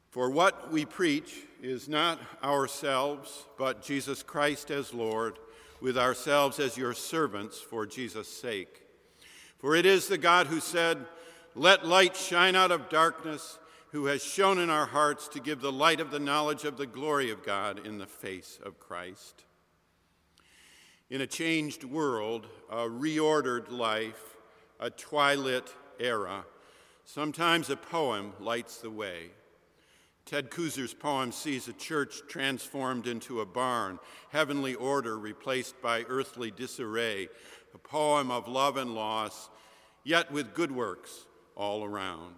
For what we preach is not ourselves, but Jesus Christ as Lord, with ourselves as your servants for Jesus' sake. For it is the God who said, "Let light shine out of darkness," who has shone in our hearts to give the light of the knowledge of the glory of God in the face of Christ. In a changed world, a reordered life, a twilit era, sometimes a poem lights the way. Ted Koozer's poem sees a church transformed into a barn, heavenly order replaced by earthly disarray, a poem of love and loss, yet with good works all around.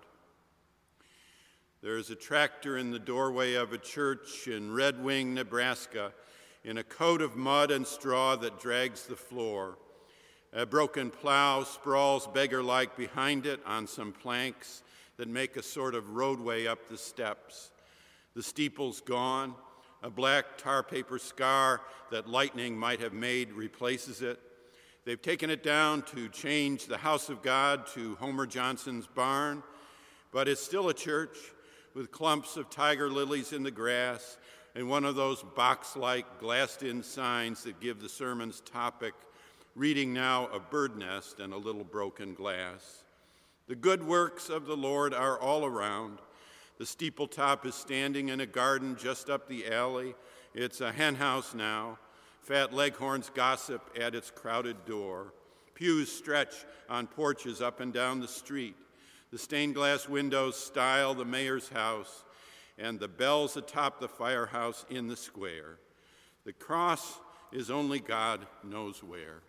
There is a tractor in the doorway of a church in Red Wing, Nebraska, in a coat of mud and straw that drags the floor. A broken plow sprawls beggar-like behind it on some planks that make a sort of roadway up the steps. The steeple's gone. A black tar paper scar that lightning might have made replaces it. They've taken it down to change the house of God to Homer Johnson's barn, but it's still a church with clumps of tiger lilies in the grass and one of those box-like glassed-in signs that give the sermon's topic, reading now a bird nest and a little broken glass. The good works of the Lord are all around. The steeple top is standing in a garden just up the alley. It's a hen house now. Fat leghorns gossip at its crowded door. Pews stretch on porches up and down the street. The stained glass windows style the mayor's house, and the bells atop the firehouse in the square. The cross is only God knows where.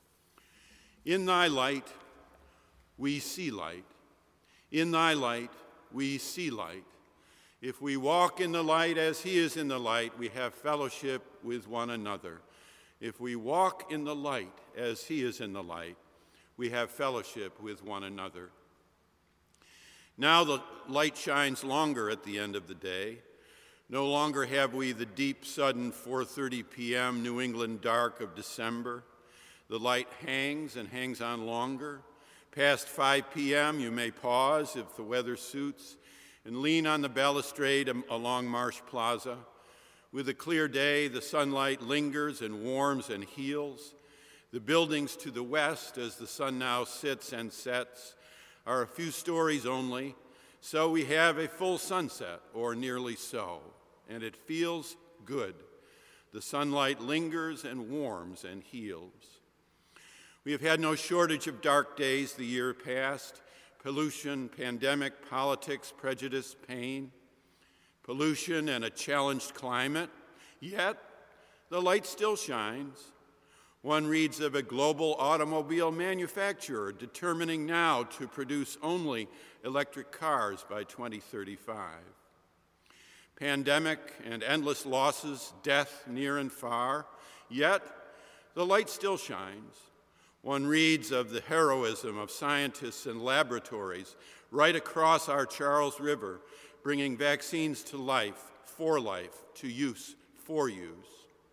In thy light, we see light. In thy light, we see light. If we walk in the light as he is in the light, we have fellowship with one another. If we walk in the light as he is in the light, we have fellowship with one another. Now the light shines longer at the end of the day. No longer have we the deep, sudden 4:30 p.m. New England dark of December. The light hangs and hangs on longer. Past 5 p.m., you may pause if the weather suits and lean on the balustrade along Marsh Plaza. With a clear day, the sunlight lingers and warms and heals. The buildings to the west, as the sun now sits and sets, are a few stories only, so we have a full sunset, or nearly so, and it feels good. The sunlight lingers and warms and heals. We have had no shortage of dark days the year past: pollution, pandemic, politics, prejudice, pain. Pollution and a challenged climate, yet the light still shines. One reads of a global automobile manufacturer determining now to produce only electric cars by 2035. Pandemic and endless losses, death near and far, yet the light still shines. One reads of the heroism of scientists and laboratories right across our Charles River, bringing vaccines to life, for life, to use, for use.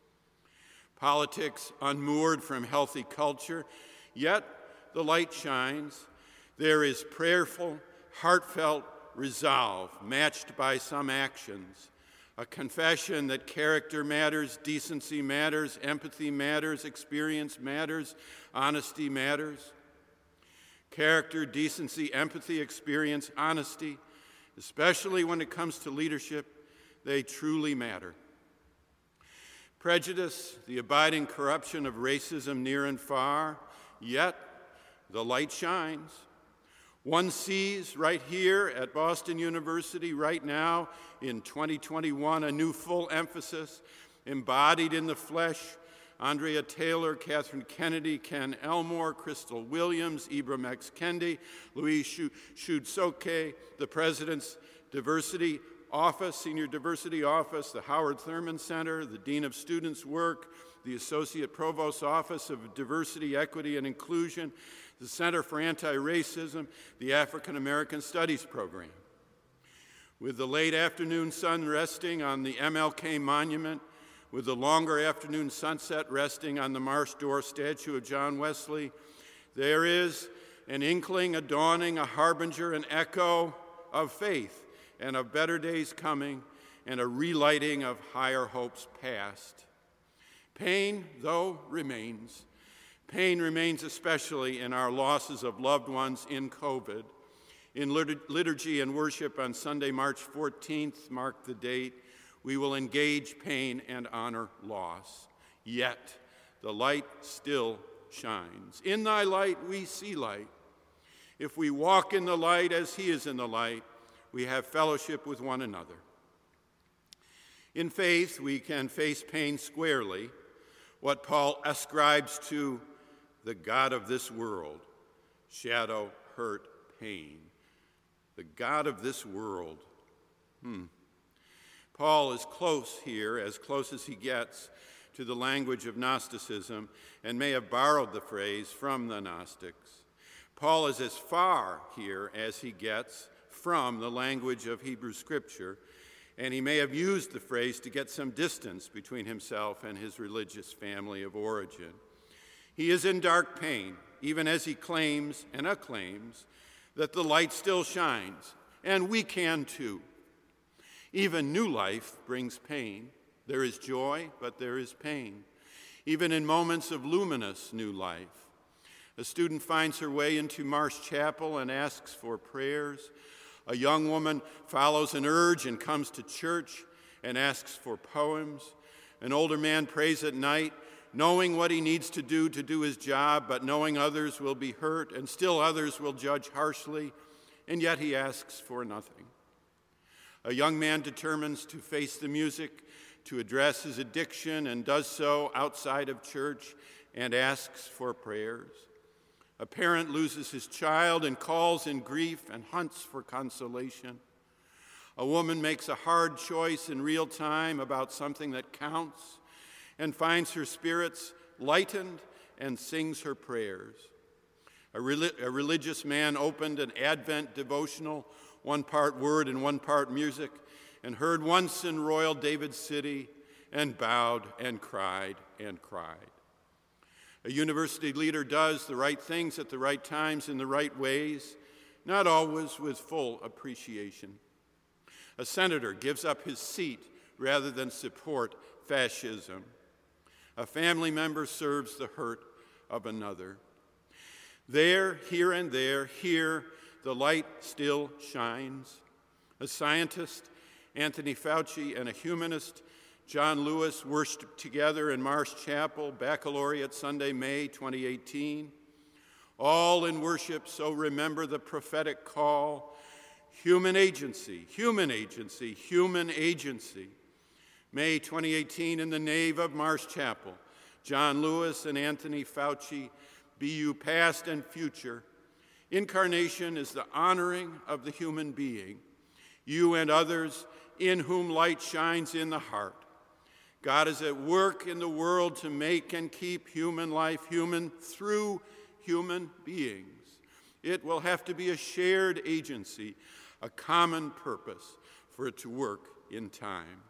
Politics unmoored from healthy culture, yet the light shines. There is prayerful, heartfelt resolve matched by some actions, a confession that character matters, decency matters, empathy matters, experience matters, honesty matters. Character, decency, empathy, experience, honesty, especially when it comes to leadership, they truly matter. Prejudice, the abiding corruption of racism near and far, yet the light shines. One sees right here at Boston University right now in 2021 a new full emphasis embodied in the flesh. Andrea Taylor, Catherine Kennedy, Ken Elmore, Crystal Williams, Ibram X. Kendi, Louise Shudsokeh, the President's Diversity Office, Senior Diversity Office, the Howard Thurman Center, the Dean of Students' Work, the Associate Provost's Office of Diversity, Equity, and Inclusion, the Center for Anti-Racism, the African American Studies Program. With the late afternoon sun resting on the MLK Monument, with the longer afternoon sunset resting on the Marsh Door statue of John Wesley, there is an inkling, a dawning, a harbinger, an echo of faith and of better days coming, and a relighting of higher hopes past. Pain, though, remains. Pain remains especially in our losses of loved ones in COVID. In liturgy and worship on Sunday, March 14th, mark the date, we will engage pain and honor loss. Yet the light still shines. In thy light we see light. If we walk in the light as he is in the light, we have fellowship with one another. In faith, we can face pain squarely, what Paul ascribes to the God of this world, shadow, hurt, pain. The God of this world. Paul is close here, as close as he gets to the language of Gnosticism, and may have borrowed the phrase from the Gnostics. Paul is as far here as he gets from the language of Hebrew Scripture, and he may have used the phrase to get some distance between himself and his religious family of origin. He is in dark pain, even as he claims and acclaims that the light still shines, and we can too. Even new life brings pain. There is joy, but there is pain. Even in moments of luminous new life. A student finds her way into Marsh Chapel and asks for prayers. A young woman follows an urge and comes to church and asks for poems. An older man prays at night, knowing what he needs to do his job, but knowing others will be hurt and still others will judge harshly, and yet he asks for nothing. A young man determines to face the music, to address his addiction, and does so outside of church and asks for prayers. A parent loses his child and calls in grief and hunts for consolation. A woman makes a hard choice in real time about something that counts and finds her spirits lightened and sings her prayers. A religious man opened an Advent devotional, one part word and one part music, and heard once in royal David's city, and bowed and cried and cried. A university leader does the right things at the right times in the right ways, not always with full appreciation. A senator gives up his seat rather than support fascism. A family member serves the hurt of another. There, here, and there, here, the light still shines. A scientist, Anthony Fauci, and a humanist, John Lewis, worshiped together in Marsh Chapel, Baccalaureate Sunday, May 2018. All in worship, so remember the prophetic call, human agency, human agency, human agency. May 2018 in the nave of Marsh Chapel, John Lewis and Anthony Fauci, BU past and future. Incarnation is the honoring of the human being, you and others in whom light shines in the heart. God is at work in the world to make and keep human life human through human beings. It will have to be a shared agency, a common purpose for it to work in time.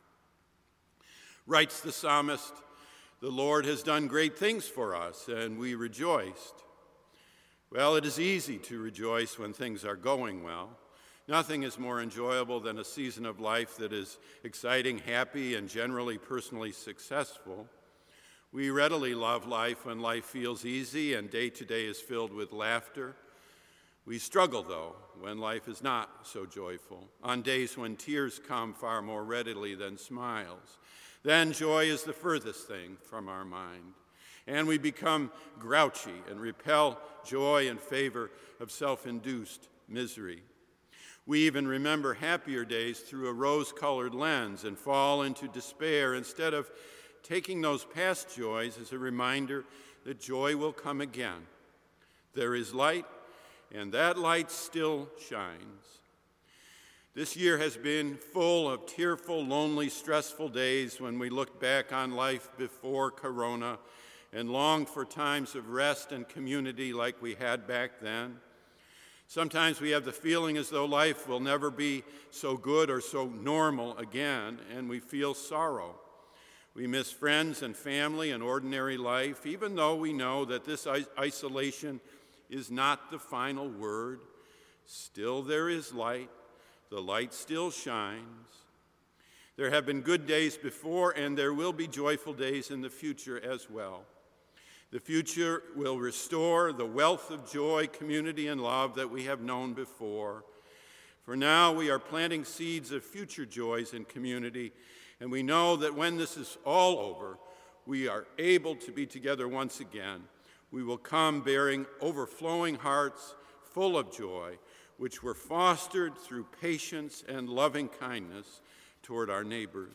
Writes the psalmist, "The Lord has done great things for us, and we rejoiced." Well, it is easy to rejoice when things are going well. Nothing is more enjoyable than a season of life that is exciting, happy, and generally personally successful. We readily love life when life feels easy and day-to-day is filled with laughter. We struggle, though, when life is not so joyful, on days when tears come far more readily than smiles. Then joy is the furthest thing from our mind, and we become grouchy and repel joy in favor of self-induced misery. We even remember happier days through a rose-colored lens and fall into despair instead of taking those past joys as a reminder that joy will come again. There is light, and that light still shines. This year has been full of tearful, lonely, stressful days when we look back on life before Corona and longed for times of rest and community like we had back then. Sometimes we have the feeling as though life will never be so good or so normal again, and we feel sorrow. We miss friends and family and ordinary life, even though we know that this isolation is not the final word. Still there is light. the light still shines. There have been good days before, and there will be joyful days in the future as well. The future will restore the wealth of joy, community, and love that we have known before. For now, we are planting seeds of future joys in community, and we know that when this is all over, we are able to be together once again. We will come bearing overflowing hearts full of joy, which were fostered through patience and loving kindness toward our neighbors.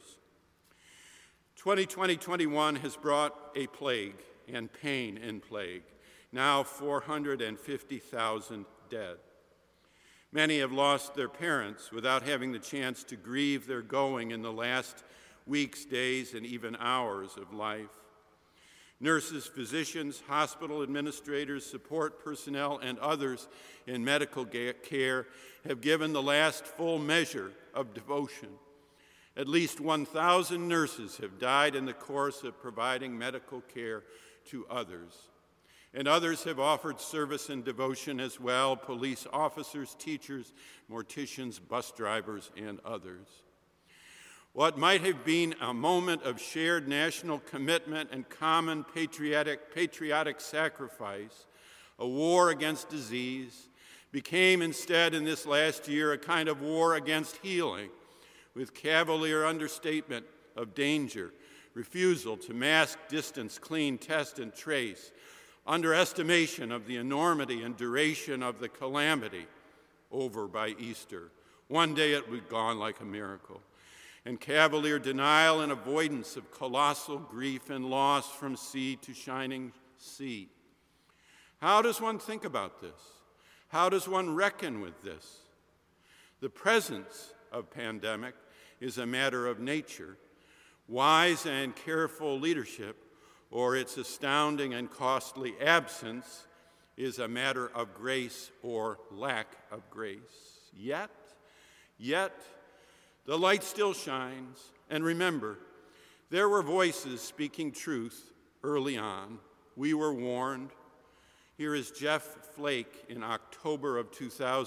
2020-21 has brought a plague and pain in plague, now 450,000 dead. Many have lost their parents without having the chance to grieve their going in the last weeks, days, and even hours of life. Nurses, physicians, hospital administrators, support personnel, and others in medical care have given the last full measure of devotion. At least 1,000 nurses have died in the course of providing medical care to others. And others have offered service and devotion as well: police officers, teachers, morticians, bus drivers, and others. What might have been a moment of shared national commitment and common patriotic sacrifice, a war against disease, became instead in this last year a kind of war against healing, with cavalier understatement of danger, refusal to mask, distance, clean, test, and trace, underestimation of the enormity and duration of the calamity over by Easter. One day it would be gone like a miracle. And cavalier denial and avoidance of colossal grief and loss from sea to shining sea. How does one think about this? How does one reckon with this? The presence of pandemic is a matter of nature. Wise and careful leadership, or its astounding and costly absence, is a matter of grace or lack of grace. Yet, the light still shines. And remember, there were voices speaking truth early on. We were warned. Here is Jeff Flake in October of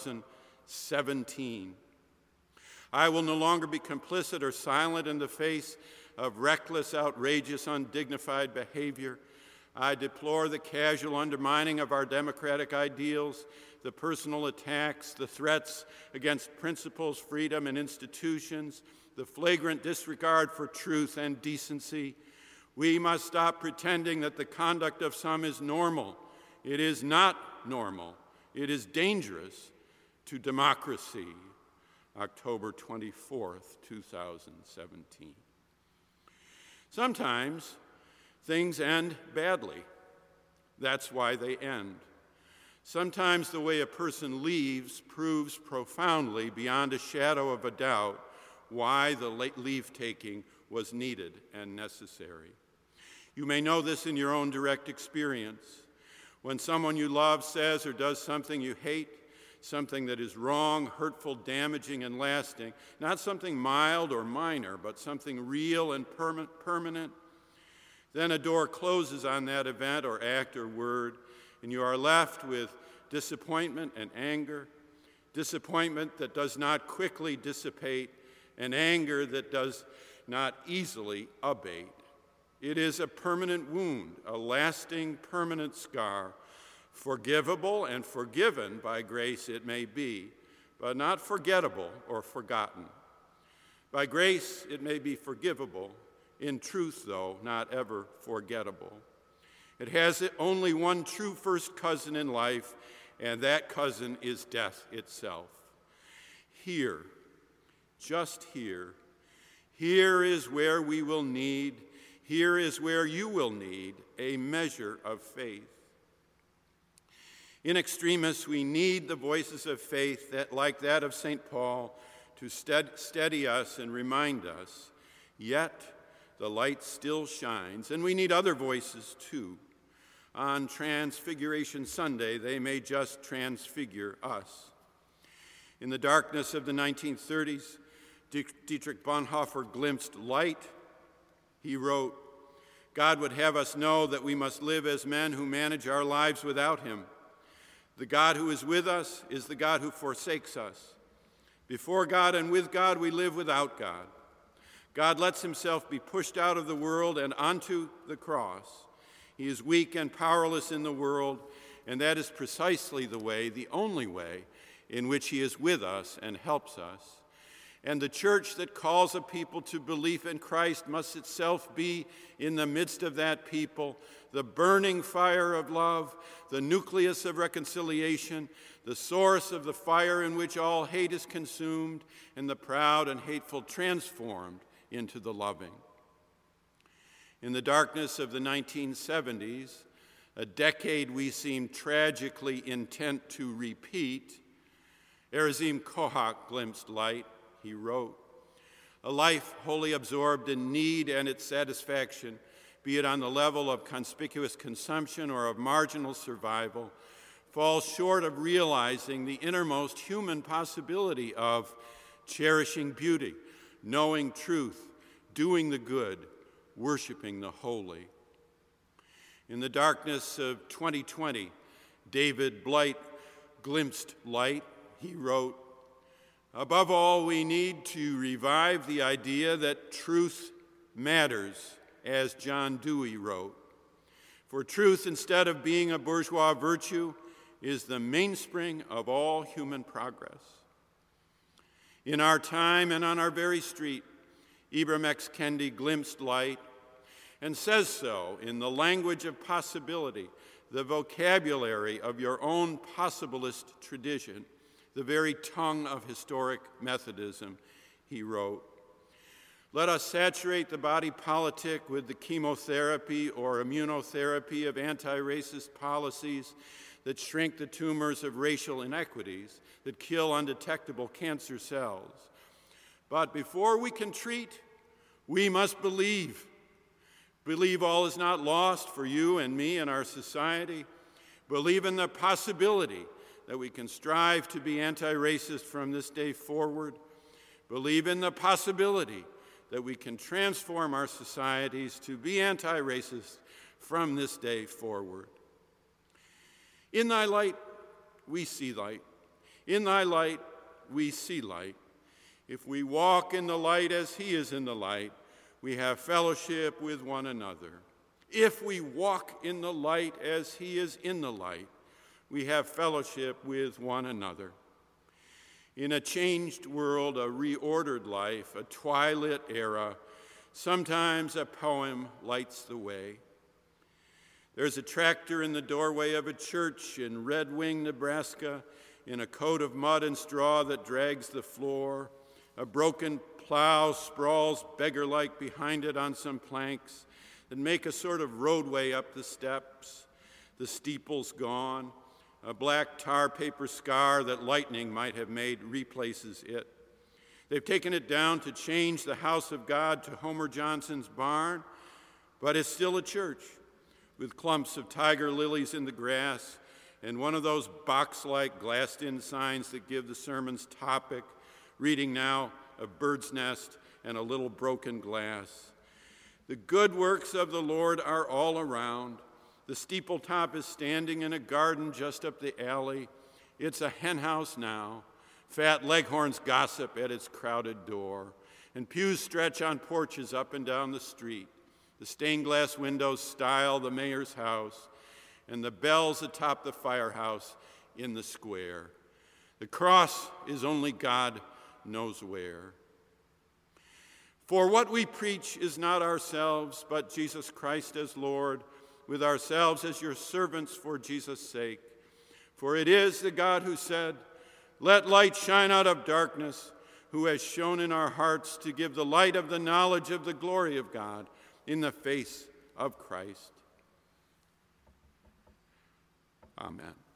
2017. I will no longer be complicit or silent in the face of reckless, outrageous, undignified behavior. I deplore the casual undermining of our democratic ideals, the personal attacks, the threats against principles, freedom, and institutions, the flagrant disregard for truth and decency. We must stop pretending that the conduct of some is normal. It is not normal. It is dangerous to democracy. October 24th, 2017. Sometimes things end badly. That's why they end. Sometimes the way a person leaves proves profoundly, beyond a shadow of a doubt, why the leave-taking was needed and necessary. You may know this in your own direct experience. When someone you love says or does something you hate, something that is wrong, hurtful, damaging, and lasting, not something mild or minor, but something real and permanent, then a door closes on that event or act or word, and you are left with disappointment and anger, disappointment that does not quickly dissipate, and anger that does not easily abate. It is a permanent wound, a lasting, permanent scar. Forgivable and forgiven by grace it may be, but not forgettable or forgotten. By grace it may be forgivable, in truth, though, not ever forgettable. It has only one true first cousin in life, and that cousin is death itself. Here, just here is where we will need, here is where you will need a measure of faith. In extremis, we need the voices of faith that, like that of St. Paul, to steady us and remind us, yet the light still shines. And we need other voices too. On Transfiguration Sunday, they may just transfigure us. In the darkness of the 1930s, Dietrich Bonhoeffer glimpsed light. He wrote, "God would have us know that we must live as men who manage our lives without him. The God who is with us is the God who forsakes us. Before God and with God, we live without God. God lets himself be pushed out of the world and onto the cross. He is weak and powerless in the world, and that is precisely the way, the only way, in which he is with us and helps us. And the church that calls a people to belief in Christ must itself be in the midst of that people, the burning fire of love, the nucleus of reconciliation, the source of the fire in which all hate is consumed, and the proud and hateful transformed into the loving. In the darkness of the 1970s, a decade we seem tragically intent to repeat, Erazim Kohak glimpsed light. He wrote, "A life wholly absorbed in need and its satisfaction, be it on the level of conspicuous consumption or of marginal survival, falls short of realizing the innermost human possibility of cherishing beauty, knowing truth, doing the good, worshiping the holy." In the darkness of 2020, David Blight glimpsed light. He wrote, "Above all, we need to revive the idea that truth matters," as John Dewey wrote. For truth, instead of being a bourgeois virtue, is the mainspring of all human progress. In our time and on our very street, Ibram X. Kendi glimpsed light and says so in the language of possibility, the vocabulary of your own possibilist tradition, the very tongue of historic Methodism. He wrote, "Let us saturate the body politic with the chemotherapy or immunotherapy of anti-racist policies that shrink the tumors of racial inequities, that kill undetectable cancer cells. But before we can treat, we must believe. Believe all is not lost for you and me and our society. Believe in the possibility that we can strive to be anti-racist from this day forward. Believe in the possibility that we can transform our societies to be anti-racist from this day forward. In thy light, we see light. In thy light, we see light. If we walk in the light as he is in the light, we have fellowship with one another. If we walk in the light as he is in the light, we have fellowship with one another. In a changed world, a reordered life, a twilight era, sometimes a poem lights the way. There's a tractor in the doorway of a church in Red Wing, Nebraska, in a coat of mud and straw that drags the floor. A broken plow sprawls beggar-like behind it on some planks that make a sort of roadway up the steps. The steeple's gone. A black tar paper scar that lightning might have made replaces it. They've taken it down to change the house of God to Homer Johnson's barn, but it's still a church with clumps of tiger lilies in the grass and one of those box-like glassed-in signs that give the sermon's topic, reading now a bird's nest and a little broken glass. The good works of the Lord are all around. The steeple top is standing in a garden just up the alley. It's a hen house now. Fat leghorns gossip at its crowded door, and pews stretch on porches up and down the street. The stained glass windows style the mayor's house, and the bells atop the firehouse in the square. The cross is only God knows where. For what we preach is not ourselves, but Jesus Christ as Lord, with ourselves as your servants for Jesus' sake. For it is the God who said, "Let light shine out of darkness," who has shone in our hearts to give the light of the knowledge of the glory of God in the face of Christ. Amen.